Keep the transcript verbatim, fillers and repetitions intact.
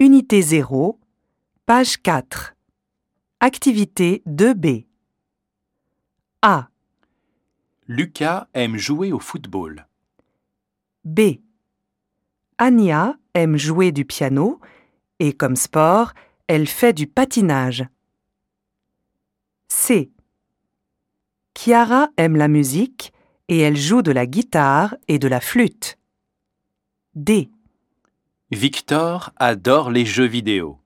Unité zéro, page quatre. Activité deux B. A. Lucas aime jouer au football. B. Ania aime jouer du piano et comme sport, elle fait du patinage. C. Chiara aime la musique et elle joue de la guitare et de la flûte. D. Victor adore les jeux vidéo.